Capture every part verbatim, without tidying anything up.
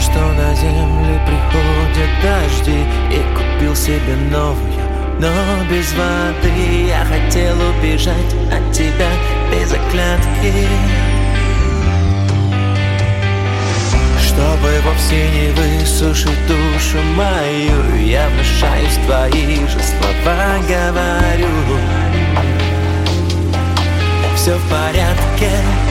что на землю приходят дожди, и купил себе новую, но без воды. Я хотел убежать от тебя без оглядки, чтобы вовсе не высушить душу мою. Я внушаюсь, твои же слова говорю. Все в порядке.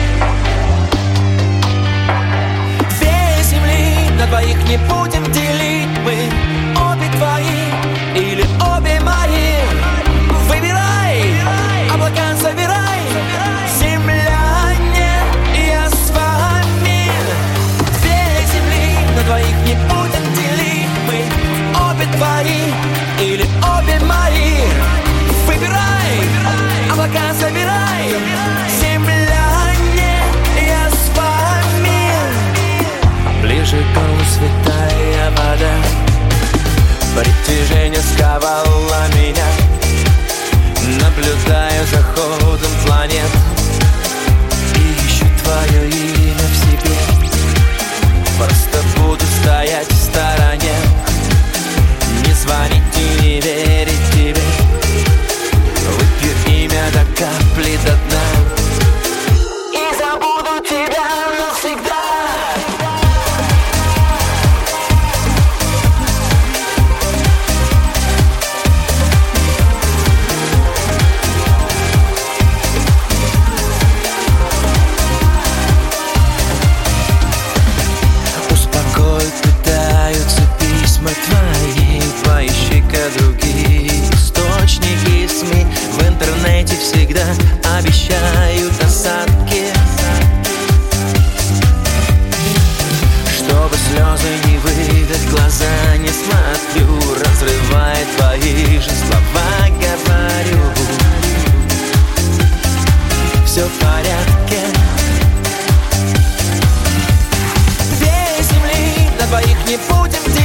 Две земли на двоих не будем делить мы. Обе твои или обе мои. Выбирай, облака собирай. Земляне, я с вами. Две земли на двоих не будем делить мы. Обе твои или обе мои. Выбирай, облака собирай. Земляне, я с вами. Ближе к полу святая вода. Притяжение сковало меня. Наблюдаю за ходом планет. Ищу твое имя в себе. Просто буду стоять в стороне. Не звонить и не верить тебе. Выпью имя до капли до дна и забуду тебя навсегда. Успокой, пытаются письма твои. Поищи-ка другие источники СМИ. В интернете всегда обещают осадки. Чтобы слезы не выдать, глаза не смотрю. Разрывает твои же слова, говорю. Все в порядке. Две земли на двоих не будем делить.